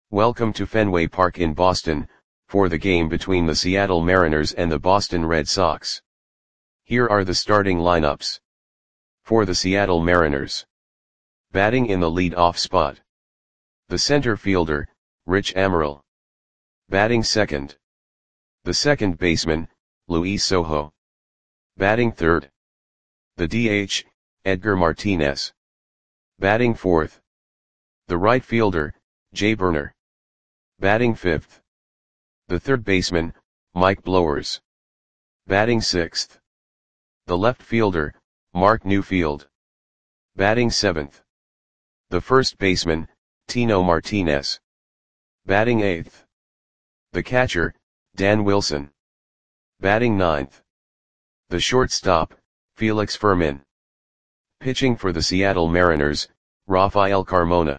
Welcome to Fenway Park in Boston, for the game between the Seattle Mariners and the Boston Red Sox. Here are the starting lineups. For the Seattle Mariners. Batting in the lead-off spot. The center fielder, Rich Amaral. Batting second. The second baseman, Luis Sojo. Batting third. The DH, Edgar Martinez. Batting fourth. The right fielder, Jay Burner. Batting fifth. The third baseman, Mike Blowers. Batting sixth. The left fielder, Mark Newfield. Batting seventh. The first baseman, Tino Martinez. Batting eighth. The catcher, Dan Wilson. Batting ninth. The shortstop, Felix Fermin. Pitching for the Seattle Mariners, Rafael Carmona.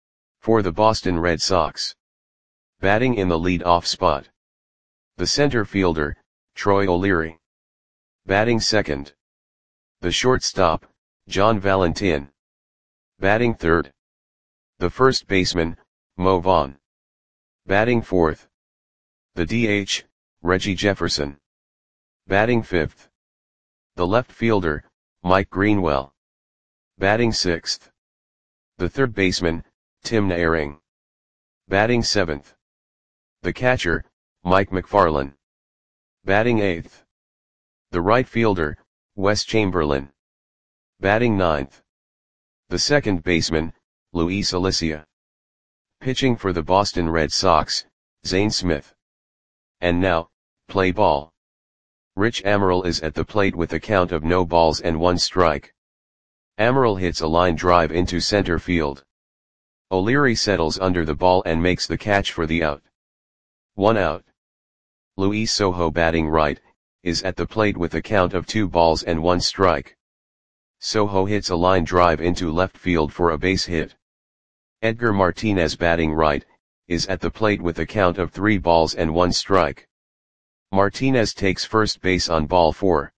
For the Boston Red Sox. Batting in the lead-off spot. The center fielder, Troy O'Leary. Batting second. The shortstop, John Valentin. Batting third. The first baseman, Mo Vaughn. Batting fourth. The DH, Reggie Jefferson. Batting fifth. The left fielder, Mike Greenwell. Batting sixth. The third baseman, Tim Naehring. Batting seventh. The catcher, Mike McFarland. Batting eighth. The right fielder, Wes Chamberlain. Batting ninth. The second baseman, Luis Alicia. Pitching for the Boston Red Sox, Zane Smith. And now, play ball. Rich Amaral is at the plate with a count of no balls and one strike. Amaral hits a line drive into center field. O'Leary settles under the ball and makes the catch for the out. 1 out. Luis Sojo, batting right, is at the plate with a count of 2 balls and 1 strike. Sojo hits a line drive into left field for a base hit. Edgar Martinez, batting right, is at the plate with a count of 3 balls and 1 strike. Martinez takes first base on ball 4.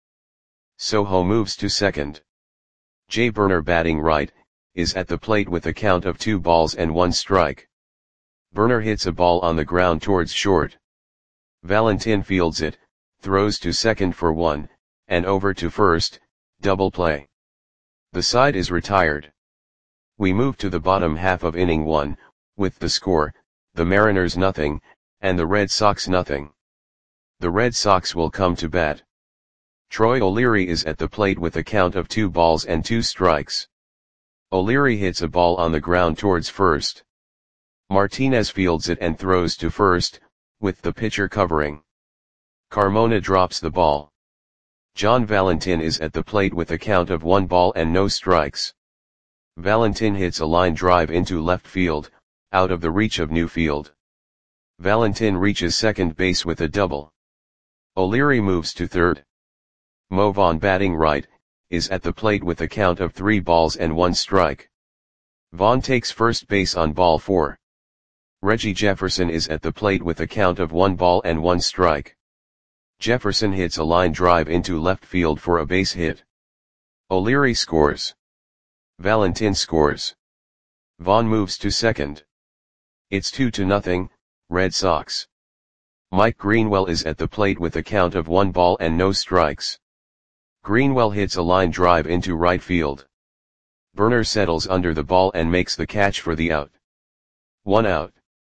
Sojo moves to second. Jay Burner, batting right, is at the plate with a count of 2 balls and 1 strike. Burner hits a ball on the ground towards short. Valentin fields it, throws to second for 1, and over to first, double play. The side is retired. We move to the bottom half of inning 1, with the score, the Mariners 0, and the Red Sox 0. The Red Sox will come to bat. Troy O'Leary is at the plate with a count of 2 balls and 2 strikes. O'Leary hits a ball on the ground towards first. Martinez fields it and throws to first, with the pitcher covering. Carmona drops the ball. John Valentin is at the plate with a count of 1 ball and no strikes. Valentin hits a line drive into left field, out of the reach of Newfield. Valentin reaches second base with a double. O'Leary moves to third. Mo Vaughn, batting right, is at the plate with a count of 3 balls and 1 strike. Vaughn takes first base on ball 4. Reggie Jefferson is at the plate with a count of 1 ball and 1 strike. Jefferson hits a line drive into left field for a base hit. O'Leary scores. Valentin scores. Vaughn moves to second. It's 2-0, Red Sox. Mike Greenwell is at the plate with a count of 1 ball and no strikes. Greenwell hits a line drive into right field. Burner settles under the ball and makes the catch for the out. 1 out.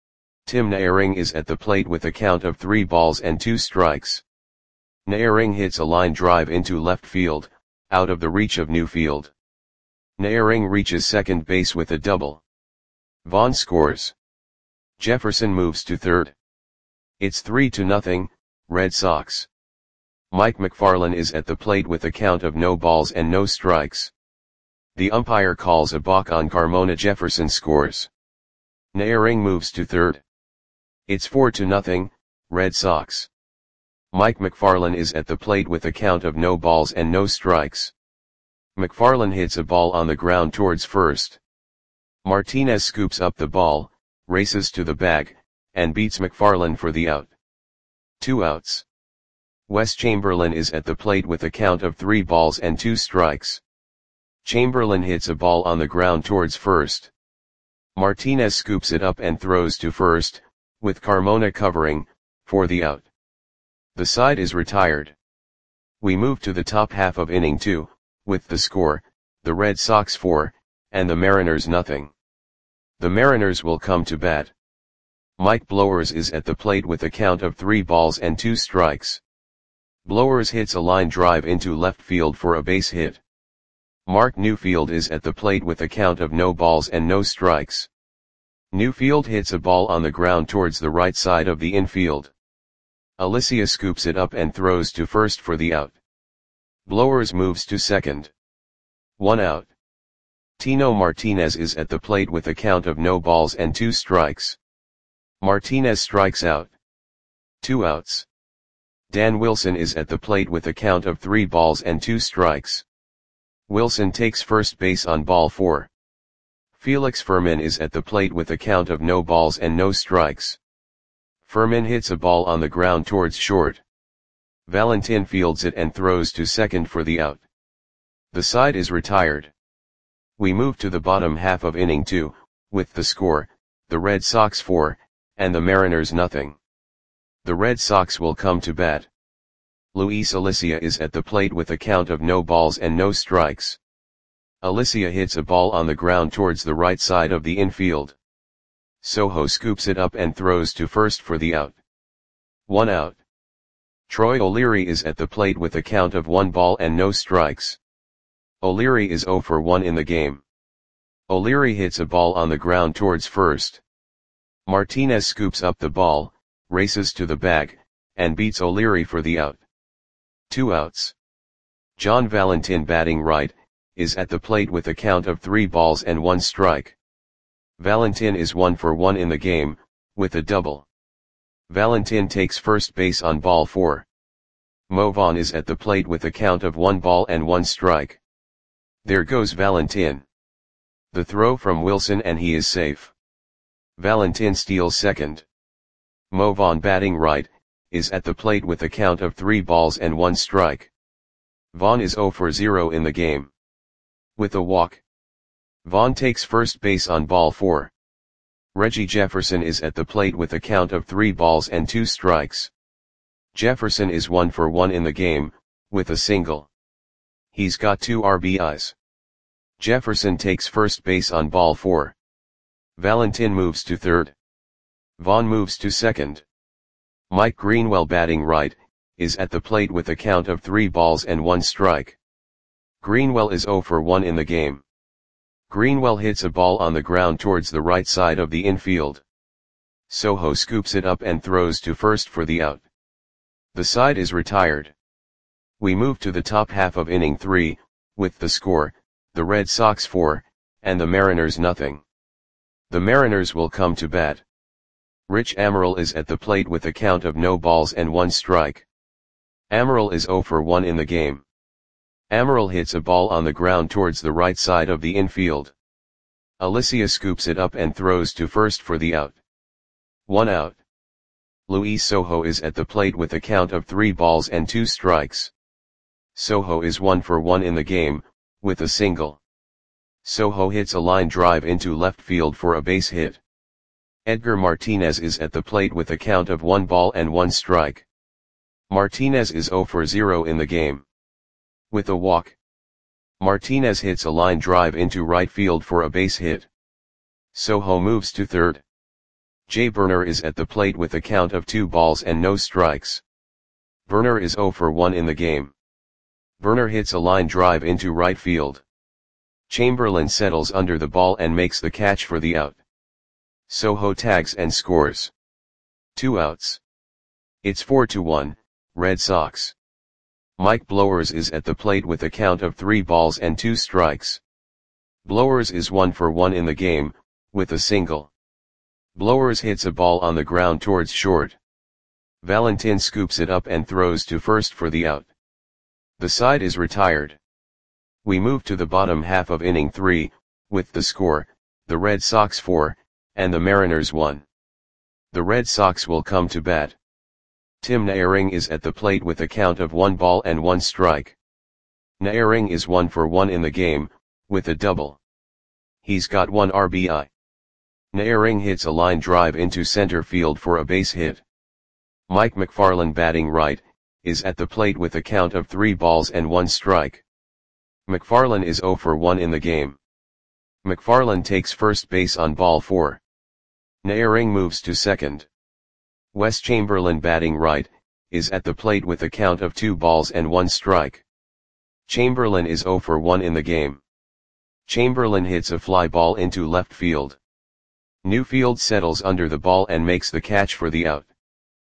Tim Naehring is at the plate with a count of 3 balls and 2 strikes. Naehring hits a line drive into left field, out of the reach of Newfield. Naehring reaches second base with a double. Vaughn scores. Jefferson moves to third. It's 3-0, Red Sox. Mike McFarland is at the plate with a count of no balls and no strikes. The umpire calls a balk on Carmona. Jefferson scores. Naehring moves to third. It's 4-0, Red Sox. Mike McFarland is at the plate with a count of no balls and no strikes. McFarland hits a ball on the ground towards first. Martinez scoops up the ball, races to the bag, and beats McFarland for the out. 2 outs. Wes Chamberlain is at the plate with a count of 3 balls and 2 strikes. Chamberlain hits a ball on the ground towards first. Martinez scoops it up and throws to first, with Carmona covering, for the out. The side is retired. We move to the top half of inning 2, with the score, the Red Sox 4, and the Mariners nothing. The Mariners will come to bat. Mike Blowers is at the plate with a count of 3 balls and 2 strikes. Blowers hits a line drive into left field for a base hit. Mark Newfield is at the plate with a count of no balls and no strikes. Newfield hits a ball on the ground towards the right side of the infield. Alicia scoops it up and throws to first for the out. Blowers moves to second. 1 out. Tino Martinez is at the plate with a count of no balls and 2 strikes. Martinez strikes out. 2 outs. Dan Wilson is at the plate with a count of 3 balls and 2 strikes. Wilson takes first base on ball 4. Felix Fermin is at the plate with a count of no balls and no strikes. Fermin hits a ball on the ground towards short. Valentin fields it and throws to second for the out. The side is retired. We move to the bottom half of inning 2, with the score, the Red Sox 4, and the Mariners nothing. The Red Sox will come to bat. Luis Alicia is at the plate with a count of no balls and no strikes. Alicia hits a ball on the ground towards the right side of the infield. Soho scoops it up and throws to first for the out. 1 out. Troy O'Leary is at the plate with a count of 1 ball and no strikes. O'Leary is 0 for 1 in the game. O'Leary hits a ball on the ground towards first. Martinez scoops up the ball, races to the bag, and beats O'Leary for the out. 2 outs. John Valentin batting right, is at the plate with a count of 3 balls and 1 strike. Valentin is 1 for 1 in the game, with a double. Valentin takes first base on ball 4. Mo Vaughn is at the plate with a count of 1 ball and 1 strike. There goes Valentin. The throw from Wilson and he is safe. Valentin steals second. Mo Vaughn batting right, is at the plate with a count of 3 balls and 1 strike. Vaughn is 0 for 0 in the game. With a walk. Vaughn takes first base on ball 4. Reggie Jefferson is at the plate with a count of 3 balls and 2 strikes. Jefferson is 1 for 1 in the game, with a single. He's got 2 RBIs. Jefferson takes first base on ball 4. Valentin moves to third. Vaughn moves to second. Mike Greenwell batting right, is at the plate with a count of 3 balls and 1 strike. Greenwell is 0 for 1 in the game. Greenwell hits a ball on the ground towards the right side of the infield. Soho scoops it up and throws to first for the out. The side is retired. We move to the top half of inning 3, with the score, the Red Sox 4, and the Mariners nothing. The Mariners will come to bat. Rich Amaral is at the plate with a count of no balls and 1 strike. Amaral is 0 for 1 in the game. Amaral hits a ball on the ground towards the right side of the infield. Alicia scoops it up and throws to first for the out. 1 out. Luis Soho is at the plate with a count of 3 balls and 2 strikes. Soho is 1 for 1 in the game, with a single. Soho hits a line drive into left field for a base hit. Edgar Martinez is at the plate with a count of 1 ball and 1 strike. Martinez is 0 for 0 in the game. With a walk. Martinez hits a line drive into right field for a base hit. Soho moves to third. Jay Burner is at the plate with a count of 2 balls and no strikes. Burner is 0 for 1 in the game. Burner hits a line drive into right field. Chamberlain settles under the ball and makes the catch for the out. Soho tags and scores. 2 outs. It's 4-1, Red Sox. Mike Blowers is at the plate with a count of 3 balls and 2 strikes. Blowers is 1 for 1 in the game, with a single. Blowers hits a ball on the ground towards short. Valentin scoops it up and throws to first for the out. The side is retired. We move to the bottom half of inning 3, with the score, the Red Sox 4, and the Mariners 1. The Red Sox will come to bat. Tim Naehring is at the plate with a count of 1 ball and 1 strike. Naehring is 1 for 1 in the game, with a double. He's got 1 RBI. Naehring hits a line drive into center field for a base hit. Mike McFarland, batting right, is at the plate with a count of 3 balls and 1 strike. McFarland is 0 for 1 in the game. McFarland takes first base on ball 4. Naehring moves to second. Wes Chamberlain, batting right, is at the plate with a count of 2 balls and 1 strike. Chamberlain is 0 for 1 in the game. Chamberlain hits a fly ball into left field. Newfield settles under the ball and makes the catch for the out.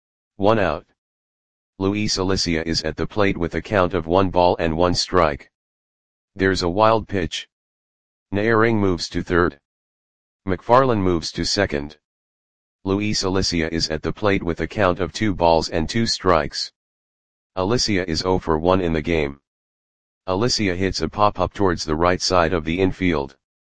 1 out. Luis Alicia is at the plate with a count of 1 ball and 1 strike. There's a wild pitch. Naehring moves to third. McFarland moves to second. Luis Alicia is at the plate with a count of 2 balls and 2 strikes. Alicia is 0 for 1 in the game. Alicia hits a pop-up towards the right side of the infield.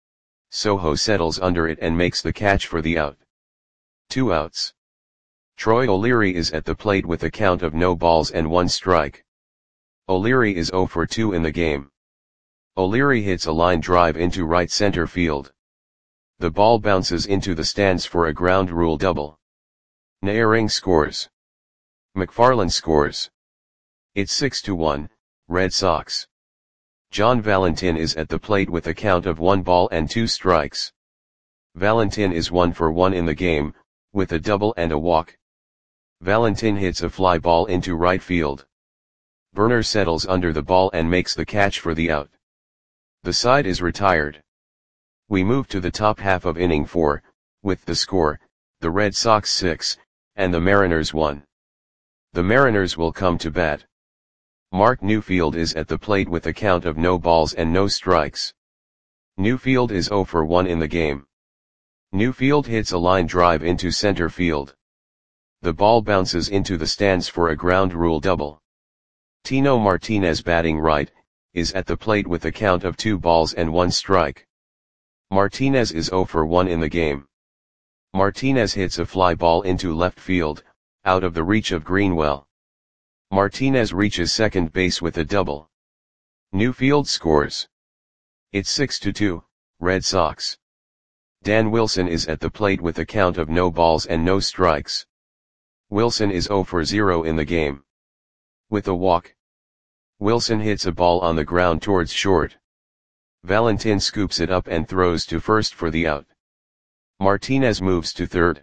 Soho settles under it and makes the catch for the out. 2 outs. Troy O'Leary is at the plate with a count of no balls and 1 strike. O'Leary is 0 for 2 in the game. O'Leary hits a line drive into right center field. The ball bounces into the stands for a ground rule double. Naehring scores. McFarland scores. It's 6-1, Red Sox. John Valentin is at the plate with a count of 1 ball and 2 strikes. Valentin is 1 for 1 in the game, with a double and a walk. Valentin hits a fly ball into right field. Burner settles under the ball and makes the catch for the out. The side is retired. We move to the top half of inning 4, with the score, the Red Sox 6, and the Mariners 1. The Mariners will come to bat. Mark Newfield is at the plate with a count of no balls and no strikes. Newfield is 0 for 1 in the game. Newfield hits a line drive into center field. The ball bounces into the stands for a ground rule double. Tino Martinez, batting right, is at the plate with a count of 2 balls and 1 strike. Martinez is 0 for 1 in the game. Martinez hits a fly ball into left field, out of the reach of Greenwell. Martinez reaches second base with a double. Newfield scores. It's 6-2, Red Sox. Dan Wilson is at the plate with a count of no balls and no strikes. Wilson is 0 for 0 in the game. With a walk. Wilson hits a ball on the ground towards short. Valentin scoops it up and throws to first for the out. Martinez moves to third.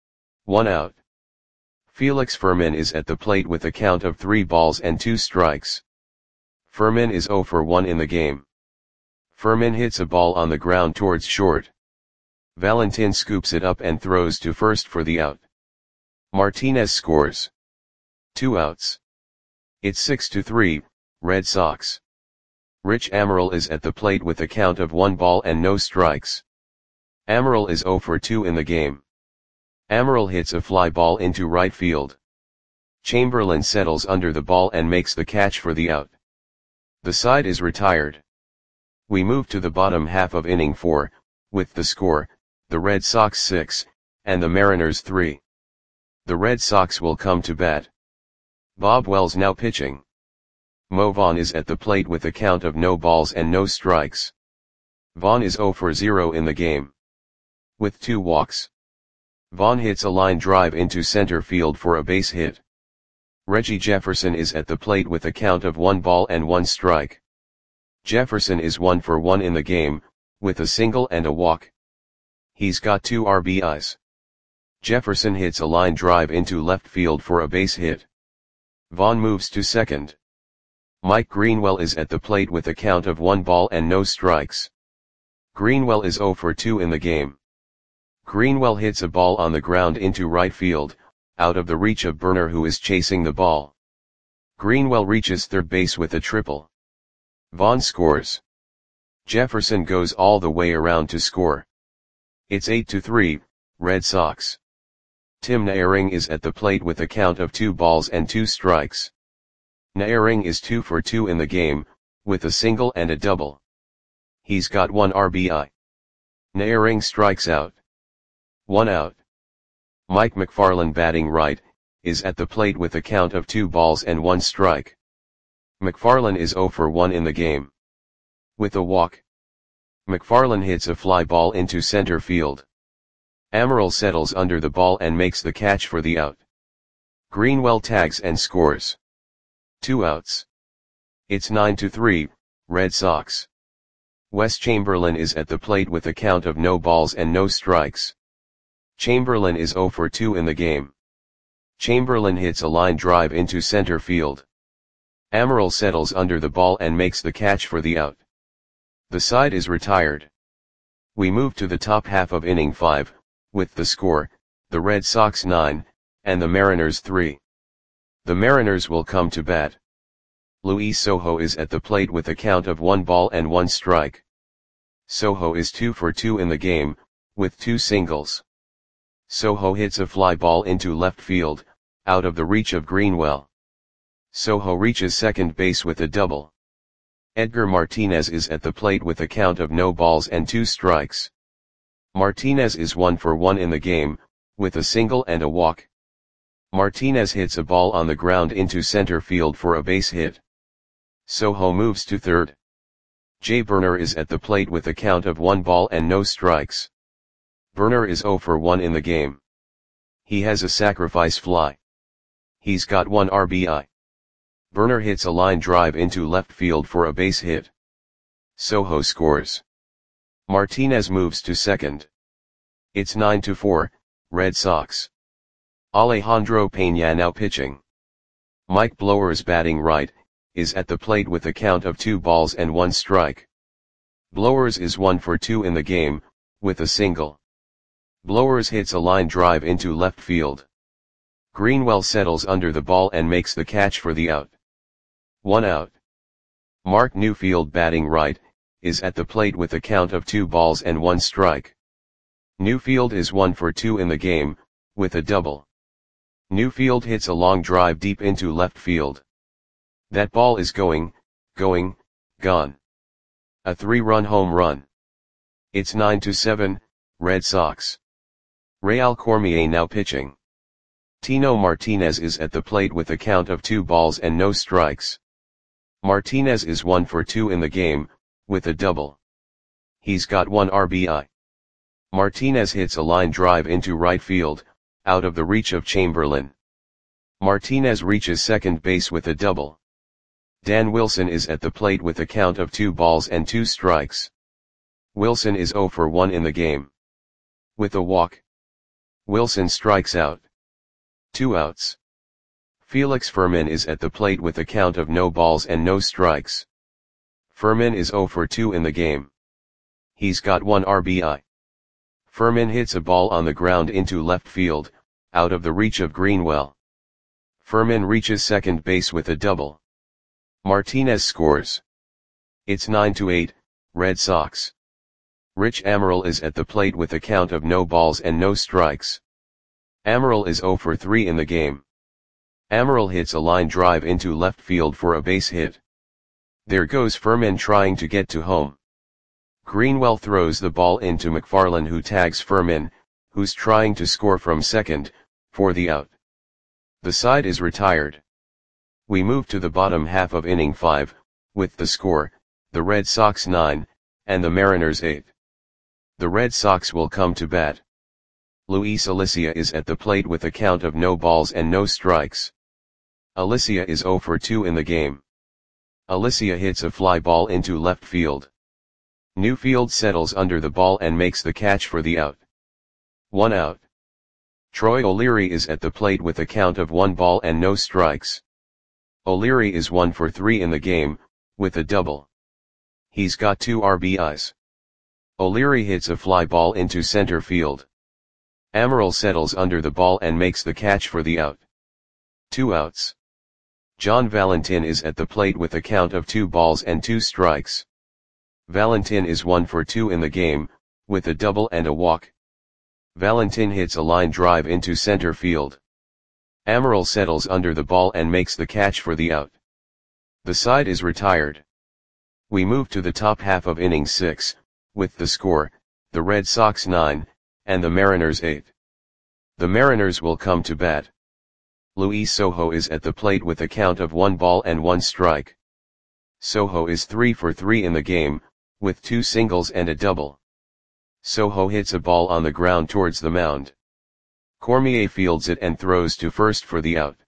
1 out. Felix Fermin is at the plate with a count of 3 balls and 2 strikes. Fermin is 0 for 1 in the game. Fermin hits a ball on the ground towards short. Valentin scoops it up and throws to first for the out. Martinez scores. 2 outs. It's 6-3, Red Sox. Rich Amaral is at the plate with a count of 1 ball and no strikes. Amaral is 0 for 2 in the game. Amaral hits a fly ball into right field. Chamberlain settles under the ball and makes the catch for the out. The side is retired. We move to the bottom half of inning 4, with the score, the Red Sox 6, and the Mariners 3. The Red Sox will come to bat. Bob Wells now pitching. Mo Vaughn is at the plate with a count of no balls and no strikes. Vaughn is 0 for 0 in the game. With 2 walks. Vaughn hits a line drive into center field for a base hit. Reggie Jefferson is at the plate with a count of 1 ball and 1 strike. Jefferson is 1 for 1 in the game, with a single and a walk. He's got 2 RBIs. Jefferson hits a line drive into left field for a base hit. Vaughn moves to second. Mike Greenwell is at the plate with a count of 1 ball and no strikes. Greenwell is 0 for 2 in the game. Greenwell hits a ball on the ground into right field, out of the reach of Burner, who is chasing the ball. Greenwell reaches third base with a triple. Vaughn scores. Jefferson goes all the way around to score. It's 8-3, Red Sox. Tim Naehring is at the plate with a count of 2 balls and 2 strikes. Naehring is 2 for 2 in the game, with a single and a double. He's got 1 RBI. Naehring strikes out. 1 out. Mike McFarland, batting right, is at the plate with a count of 2 balls and 1 strike. McFarland is 0 for 1 in the game. With a walk. McFarland hits a fly ball into center field. Amaral settles under the ball and makes the catch for the out. Greenwell tags and scores. 2 outs. It's 9-3, Red Sox. Wes Chamberlain is at the plate with a count of no balls and no strikes. Chamberlain is 0 for 2 in the game. Chamberlain hits a line drive into center field. Amaral settles under the ball and makes the catch for the out. The side is retired. We move to the top half of inning 5, with the score, the Red Sox 9, and the Mariners 3. The Mariners will come to bat. Luis Sojo is at the plate with a count of 1 ball and 1 strike. Sojo is 2 for 2 in the game, with 2 singles. Sojo hits a fly ball into left field, out of the reach of Greenwell. Sojo reaches second base with a double. Edgar Martinez is at the plate with a count of no balls and 2 strikes. Martinez is 1 for 1 in the game, with a single and a walk. Martinez hits a ball on the ground into center field for a base hit. Sojo moves to third. Jay Burner is at the plate with a count of 1 ball and no strikes. Burner is 0 for 1 in the game. He has a sacrifice fly. He's got 1 RBI. Burner hits a line drive into left field for a base hit. Sojo scores. Martinez moves to second. It's 9-4, Red Sox. Alejandro Peña now pitching. Mike Blowers batting right, is at the plate with a count of 2 balls and 1 strike. Blowers is 1 for 2 in the game, with a single. Blowers hits a line drive into left field. Greenwell settles under the ball and makes the catch for the out. 1 out. Mark Newfield batting right, is at the plate with a count of 2 balls and 1 strike. Newfield is 1 for 2 in the game, with a double. Newfield hits a long drive deep into left field. That ball is gone. A 3-run home run. It's 9-7, Red Sox. Real Cormier now pitching. Tino Martinez is at the plate with a count of 2 balls and no strikes. Martinez is 1 for 2 in the game, with a double. He's got 1 RBI. Martinez hits a line drive into right field, out of the reach of Chamberlain. Martinez reaches second base with a double. Dan Wilson is at the plate with a count of 2 balls and 2 strikes. Wilson is 0 for 1 in the game. With a walk. Wilson strikes out. 2 outs. Felix Fermin is at the plate with a count of no balls and no strikes. Fermin is 0 for 2 in the game. He's got 1 RBI. Fermin hits a ball on the ground into left field, out of the reach of Greenwell. Fermin reaches second base with a double. Martinez scores. It's 9-8, Red Sox. Rich Amaral is at the plate with a count of no balls and no strikes. Amaral is 0 for 3 in the game. Amaral hits a line drive into left field for a base hit. There goes Fermin trying to get to home. Greenwell throws the ball into McFarland, who tags Fermin, who's trying to score from second, for the out. The side is retired. We move to the bottom half of inning 5, with the score, the Red Sox 9, and the Mariners 8. The Red Sox will come to bat. Luis Alicia is at the plate with a count of no balls and no strikes. Alicia is 0 for 2 in the game. Alicia hits a fly ball into left field. Newfield settles under the ball and makes the catch for the out. 1 out. Troy O'Leary is at the plate with a count of 1 ball and no strikes. O'Leary is 1 for 3 in the game, with a double. He's got 2 RBIs. O'Leary hits a fly ball into center field. Amaral settles under the ball and makes the catch for the out. 2 outs. John Valentin is at the plate with a count of 2 balls and 2 strikes. Valentin is 1 for 2 in the game, with a double and a walk. Valentin hits a line drive into center field. Amaral settles under the ball and makes the catch for the out. The side is retired. We move to the top half of inning 6, with the score, the Red Sox 9, and the Mariners 8. The Mariners will come to bat. Luis Sojo is at the plate with a count of 1 ball and 1 strike. Sojo is 3 for 3 in the game, with 2 singles and a double. Soho hits a ball on the ground towards the mound. Cormier fields it and throws to first for the out.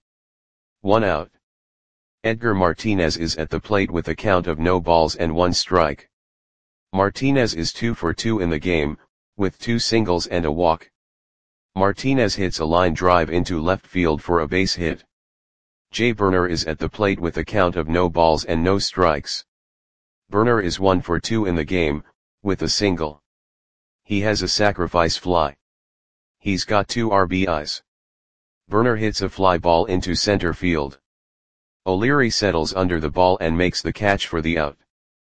1 out. Edgar Martinez is at the plate with a count of no balls and 1 strike. Martinez is 2 for 2 in the game, with 2 singles and a walk. Martinez hits a line drive into left field for a base hit. Jay Burner is at the plate with a count of no balls and no strikes. Burner is 1 for 2 in the game, with a single. He has a sacrifice fly. He's got 2 RBIs. Burner hits a fly ball into center field. O'Leary settles under the ball and makes the catch for the out.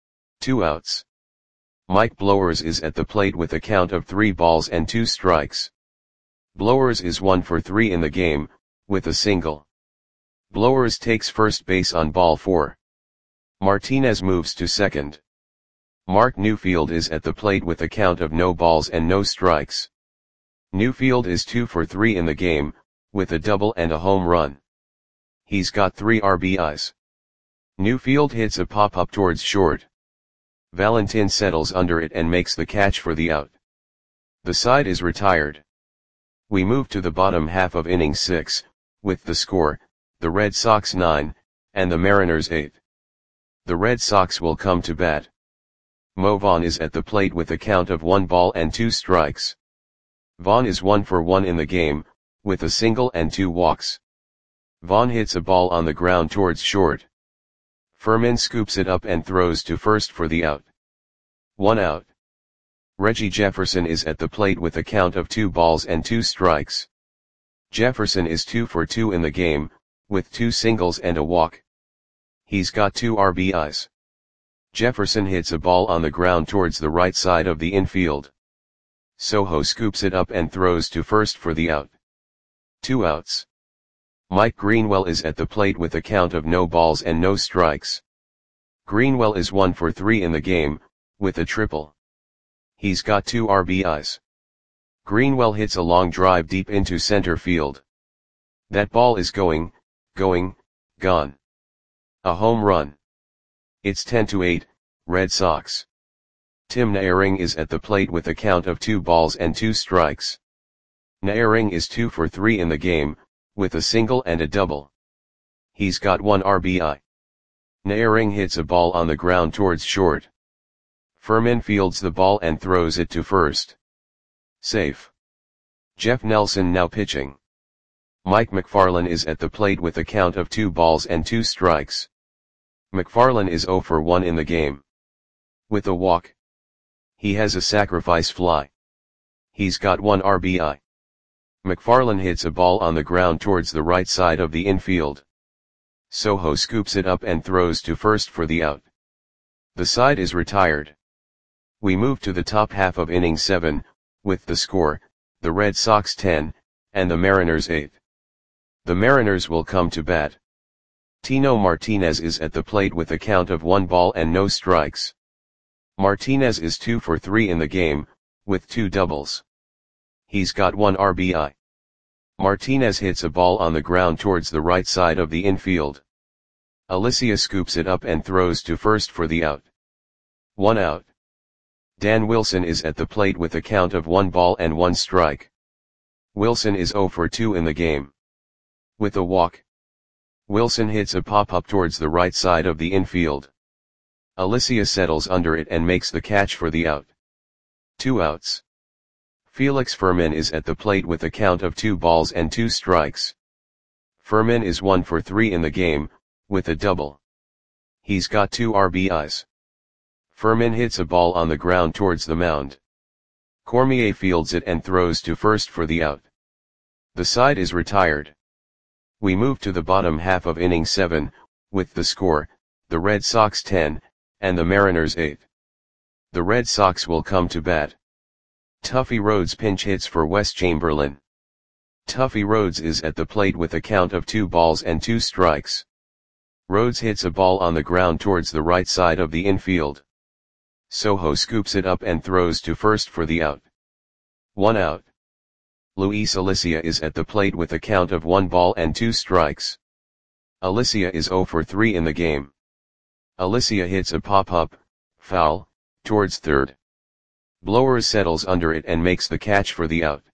2 outs. Mike Blowers is at the plate with a count of 3 balls and 2 strikes. Blowers is 1 for 3 in the game, with a single. Blowers takes first base on ball 4. Martinez moves to second. Mark Newfield is at the plate with a count of no balls and no strikes. Newfield is 2 for 3 in the game, with a double and a home run. He's got 3 RBIs. Newfield hits a pop-up towards short. Valentin settles under it and makes the catch for the out. The side is retired. We move to the bottom half of inning 6, with the score, the Red Sox 9, and the Mariners 8. The Red Sox will come to bat. Mo Vaughn is at the plate with a count of 1 ball and 2 strikes. Vaughn is 1 for 1 in the game, with a single and 2 walks. Vaughn hits a ball on the ground towards short. Furman scoops it up and throws to first for the out. 1 out. Reggie Jefferson is at the plate with a count of 2 balls and 2 strikes. Jefferson is 2 for 2 in the game, with 2 singles and a walk. He's got 2 RBIs. Jefferson hits a ball on the ground towards the right side of the infield. Soho scoops it up and throws to first for the out. 2 outs. Mike Greenwell is at the plate with a count of no balls and no strikes. Greenwell is 1 for 3 in the game, with a triple. He's got 2 RBIs. Greenwell hits a long drive deep into center field. That ball is gone. A home run. It's 10-8, Red Sox. Tim Naehring is at the plate with a count of 2 balls and 2 strikes. Naehring is 2 for 3 in the game, with a single and a double. He's got 1 RBI. Naehring hits a ball on the ground towards short. Furman fields the ball and throws it to first. Safe. Jeff Nelson now pitching. Mike McFarland is at the plate with a count of 2 balls and 2 strikes. McFarland is 0 for 1 in the game. With a walk. He has a sacrifice fly. He's got 1 RBI. McFarland hits a ball on the ground towards the right side of the infield. Soho scoops it up and throws to first for the out. The side is retired. We move to the top half of inning 7, with the score, the Red Sox 10, and the Mariners 8. The Mariners will come to bat. Tino Martinez is at the plate with a count of 1 ball and no strikes. Martinez is 2 for 3 in the game, with 2 doubles. He's got 1 RBI. Martinez hits a ball on the ground towards the right side of the infield. Alicia scoops it up and throws to first for the out. 1 out. Dan Wilson is at the plate with a count of 1 ball and 1 strike. Wilson is 0 for 2 in the game. With a walk. Wilson hits a pop-up towards the right side of the infield. Alicia settles under it and makes the catch for the out. 2 outs. Felix Furman is at the plate with a count of 2 balls and 2 strikes. Furman is 1 for 3 in the game, with a double. He's got 2 RBIs. Furman hits a ball on the ground towards the mound. Cormier fields it and throws to first for the out. The side is retired. We move to the bottom half of inning 7, with the score, the Red Sox 10, and the Mariners 8. The Red Sox will come to bat. Tuffy Rhodes pinch hits for Wes Chamberlain. Tuffy Rhodes is at the plate with a count of 2 balls and 2 strikes. Rhodes hits a ball on the ground towards the right side of the infield. Soho scoops it up and throws to first for the out. 1 out. Luis Alicia is at the plate with a count of 1 ball and 2 strikes. Alicia is 0 for 3 in the game. Alicia hits a pop-up, foul, towards third. Blowers settles under it and makes the catch for the out.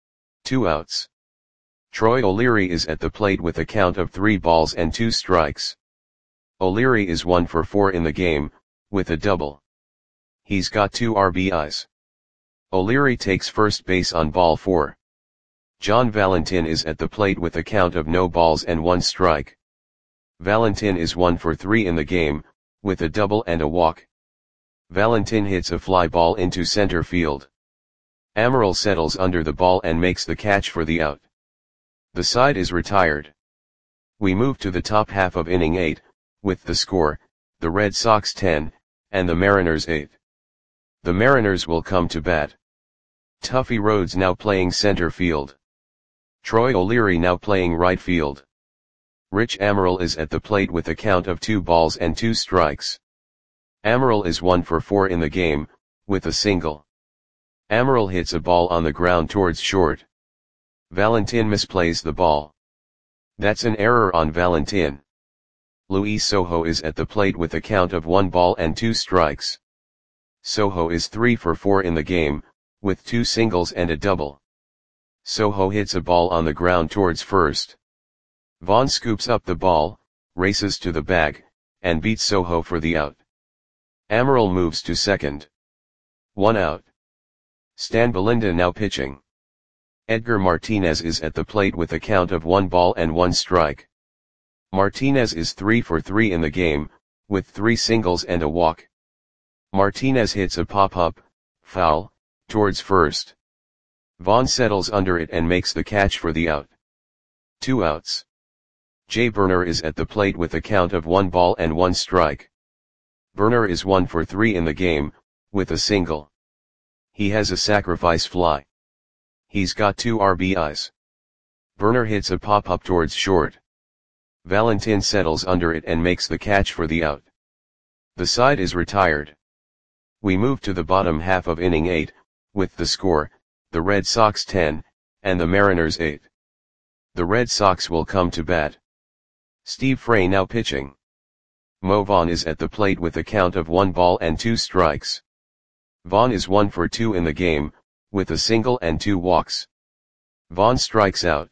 2 outs. Troy O'Leary is at the plate with a count of 3 balls and 2 strikes. O'Leary is 1 for 4 in the game, with a double. He's got 2 RBIs. O'Leary takes first base on ball 4. John Valentin is at the plate with a count of no balls and 1 strike. Valentin is 1 for 3 in the game, with a double and a walk. Valentin hits a fly ball into center field. Amaral settles under the ball and makes the catch for the out. The side is retired. We move to the top half of inning 8, with the score, the Red Sox 10, and the Mariners 8. The Mariners will come to bat. Tuffy Rhodes now playing center field. Troy O'Leary now playing right field. Rich Amaral is at the plate with a count of 2 balls and 2 strikes. Amaral is 1 for 4 in the game, with a single. Amaral hits a ball on the ground towards short. Valentin misplays the ball. That's an error on Valentin. Luis Sojo is at the plate with a count of 1 ball and 2 strikes. Sojo is 3 for 4 in the game, with 2 singles and a double. Sojo hits a ball on the ground towards first. Vaughn scoops up the ball, races to the bag, and beats Sojo for the out. Amaral moves to second. 1 out. Stan Belinda now pitching. Edgar Martinez is at the plate with a count of 1 ball and 1 strike. Martinez is 3 for 3 in the game, with 3 singles and a walk. Martinez hits a pop-up, foul, towards first. Vaughn settles under it and makes the catch for the out. 2 outs. Jay Burner is at the plate with a count of 1 ball and 1 strike. Burner is 1 for 3 in the game, with a single. He has a sacrifice fly. He's got 2 RBIs. Burner hits a pop-up towards short. Valentin settles under it and makes the catch for the out. The side is retired. We move to the bottom half of inning 8, with the score, the Red Sox 10, and the Mariners 8. The Red Sox will come to bat. Steve Frey now pitching. Mo Vaughn is at the plate with a count of 1 ball and 2 strikes. Vaughn is 1 for 2 in the game, with a single and 2 walks. Vaughn strikes out.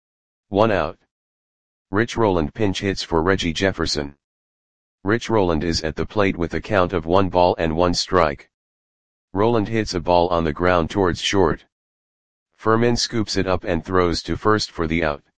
1 out. Rich Rowland pinch hits for Reggie Jefferson. Rich Rowland is at the plate with a count of 1 ball and 1 strike. Rowland hits a ball on the ground towards short. Furman scoops it up and throws to first for the out.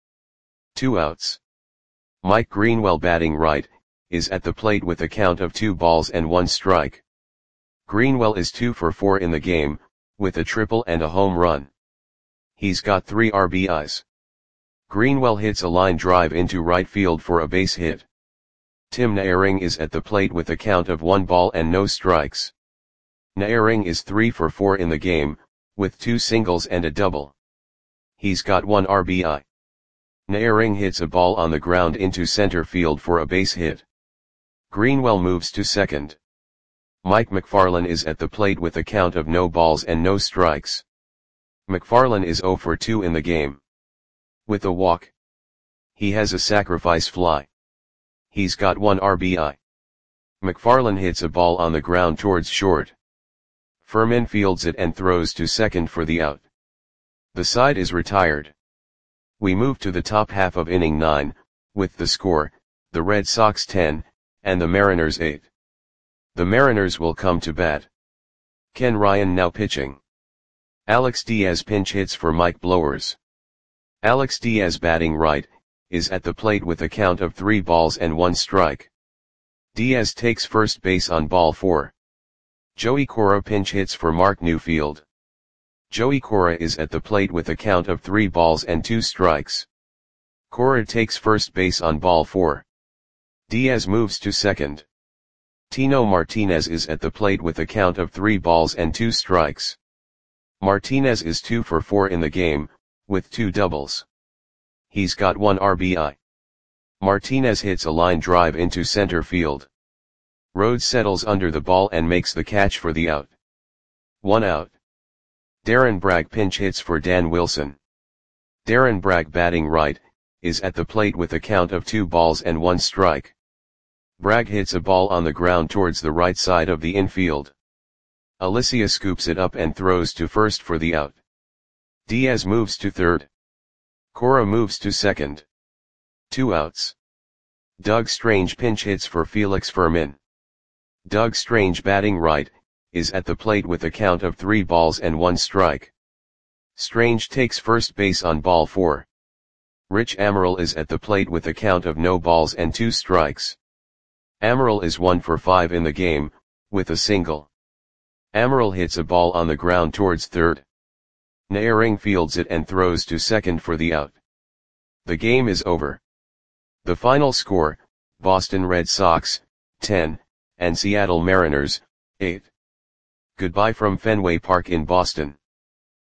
2 outs. Mike Greenwell batting right, is at the plate with a count of 2 balls and 1 strike. Greenwell is 2 for 4 in the game, with a triple and a home run. He's got 3 RBIs. Greenwell hits a line drive into right field for a base hit. Tim Naehring is at the plate with a count of 1 ball and no strikes. Naehring is 3 for 4 in the game, with 2 singles and a double. He's got 1 RBI. Naehring hits a ball on the ground into center field for a base hit. Greenwell moves to second. Mike McFarland is at the plate with a count of no balls and no strikes. McFarland is 0 for 2 in the game. With a walk. He has a sacrifice fly. He's got 1 RBI. McFarland hits a ball on the ground towards short. Furman fields it and throws to second for the out. The side is retired. We move to the top half of inning 9, with the score, the Red Sox 10, and the Mariners 8. The Mariners will come to bat. Ken Ryan now pitching. Alex Diaz pinch hits for Mike Blowers. Alex Diaz batting right, is at the plate with a count of 3 balls and 1 strike. Diaz takes first base on ball 4. Joey Cora pinch hits for Mark Newfield. Joey Cora is at the plate with a count of 3 balls and 2 strikes. Cora takes first base on ball 4. Diaz moves to second. Tino Martinez is at the plate with a count of 3 balls and 2 strikes. Martinez is 2 for 4 in the game, with 2 doubles. He's got 1 RBI. Martinez hits a line drive into center field. Rhodes settles under the ball and makes the catch for the out. 1 out. Darren Bragg pinch hits for Dan Wilson. Darren Bragg batting right, is at the plate with a count of 2 balls and 1 strike. Bragg hits a ball on the ground towards the right side of the infield. Alicia scoops it up and throws to first for the out. Diaz moves to third. Cora moves to second. 2 outs. Doug Strange pinch hits for Felix Fermin. Doug Strange, batting right, is at the plate with a count of 3 balls and 1 strike. Strange takes first base on ball 4. Rich Amaral is at the plate with a count of no balls and 2 strikes. Amaral is 1 for 5 in the game, with a single. Amaral hits a ball on the ground towards third. Naehring fields it and throws to second for the out. The game is over. The final score, Boston Red Sox, 10, and Seattle Mariners, 8. Goodbye from Fenway Park in Boston.